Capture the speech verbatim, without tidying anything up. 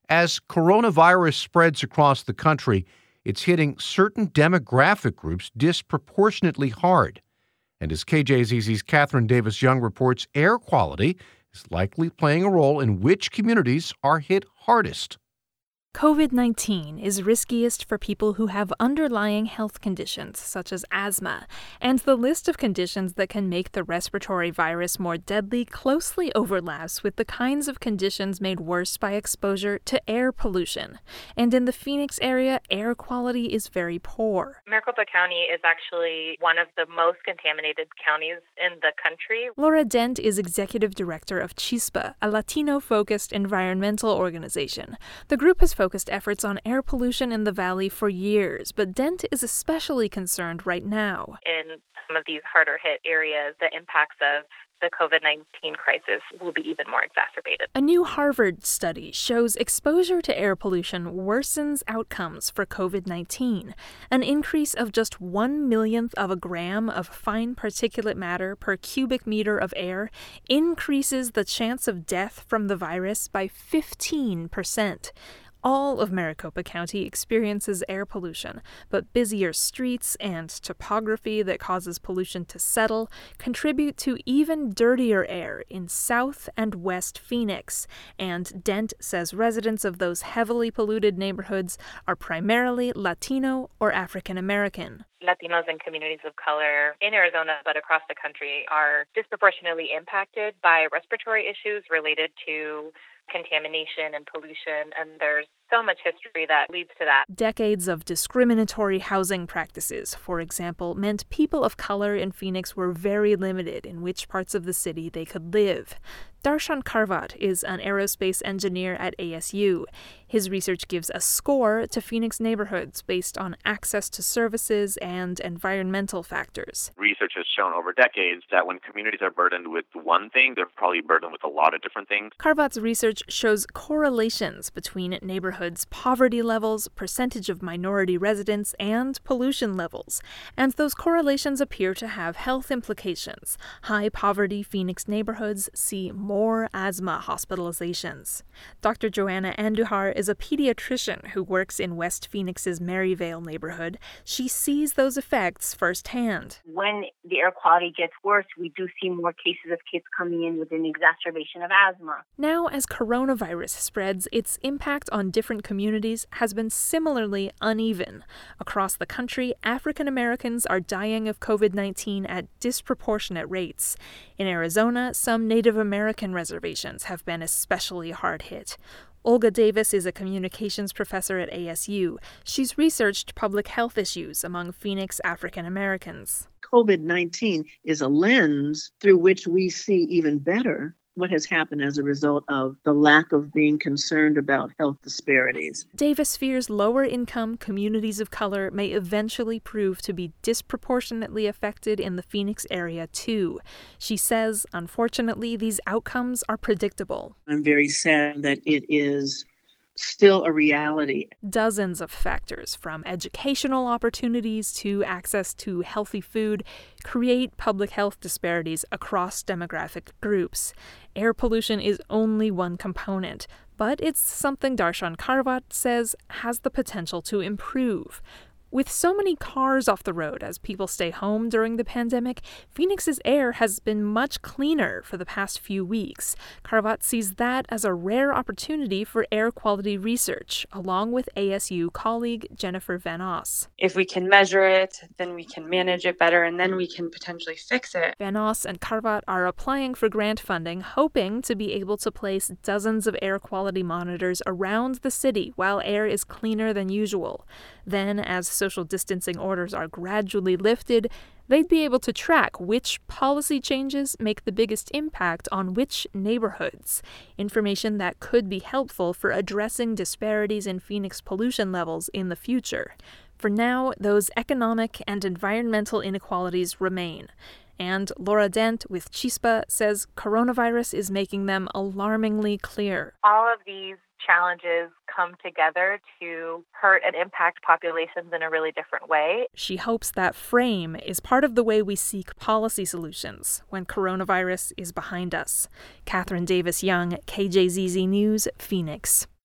As coronavirus spreads across the country, it's hitting certain demographic groups disproportionately hard. And as K J Z Z's Catherine Davis Young reports, air quality is likely playing a role in which communities are hit hardest. COVID nineteen is riskiest for people who have underlying health conditions, such as asthma, and the list of conditions that can make the respiratory virus more deadly closely overlaps with the kinds of conditions made worse by exposure to air pollution. And in the Phoenix area, air quality is very poor. Maricopa County is actually one of the most contaminated counties in the country. Laura Dent is executive director of CHISPA, a Latino-focused environmental organization. The group has focused focused efforts on air pollution in the valley for years, but Dent is especially concerned right now. In some of these harder hit areas, the impacts of the COVID nineteen crisis will be even more exacerbated. A new Harvard study shows exposure to air pollution worsens outcomes for COVID nineteen. An increase of just one millionth of a gram of fine particulate matter per cubic meter of air increases the chance of death from the virus by fifteen percent. All of Maricopa County experiences air pollution, but busier streets and topography that causes pollution to settle contribute to even dirtier air in South and West Phoenix. And Dent says residents of those heavily polluted neighborhoods are primarily Latino or African American. Latinos and communities of color in Arizona, but across the country, are disproportionately impacted by respiratory issues related to contamination and pollution, and there's so much history that leads to that. Decades of discriminatory housing practices, for example, meant people of color in Phoenix were very limited in which parts of the city they could live. Darshan Karvat is an aerospace engineer at A S U. His research gives a score to Phoenix neighborhoods based on access to services and environmental factors. Research has shown over decades that when communities are burdened with one thing, they're probably burdened with a lot of different things. Karvat's research shows correlations between neighborhoods' poverty levels, percentage of minority residents, and pollution levels. And those correlations appear to have health implications. High-poverty Phoenix neighborhoods see more asthma hospitalizations. Doctor Joanna Andujar is a pediatrician who works in West Phoenix's Maryvale neighborhood. She sees those effects firsthand. When the air quality gets worse, we do see more cases of kids coming in with an exacerbation of asthma. Now, as coronavirus spreads, its impact on different communities has been similarly uneven. Across the country, African Americans are dying of COVID nineteen at disproportionate rates. In Arizona, some Native American reservations have been especially hard hit. Olga Davis is a communications professor at A S U. She's researched public health issues among Phoenix African Americans. COVID nineteen is a lens through which we see even better what has happened as a result of the lack of being concerned about health disparities. Davis fears lower-income communities of color may eventually prove to be disproportionately affected in the Phoenix area, too. She says, unfortunately, these outcomes are predictable. I'm very sad that it is still a reality. Dozens of factors, from educational opportunities to access to healthy food, create public health disparities across demographic groups. Air pollution is only one component, but it's something Darshan Karvat says has the potential to improve. With so many cars off the road as people stay home during the pandemic, Phoenix's air has been much cleaner for the past few weeks. Karvat sees that as a rare opportunity for air quality research, along with A S U colleague Jennifer Van Oss. If we can measure it, then we can manage it better, and then we can potentially fix it. Van Oss and Karvat are applying for grant funding, hoping to be able to place dozens of air quality monitors around the city while air is cleaner than usual. Then, as social distancing orders are gradually lifted, they'd be able to track which policy changes make the biggest impact on which neighborhoods, information that could be helpful for addressing disparities in Phoenix pollution levels in the future. For now, those economic and environmental inequalities remain. And Laura Dent with CHISPA says coronavirus is making them alarmingly clear. All of these challenges come together to hurt and impact populations in a really different way. She hopes that frame is part of the way we seek policy solutions when coronavirus is behind us. Catherine Davis Young, K J Z Z News, Phoenix.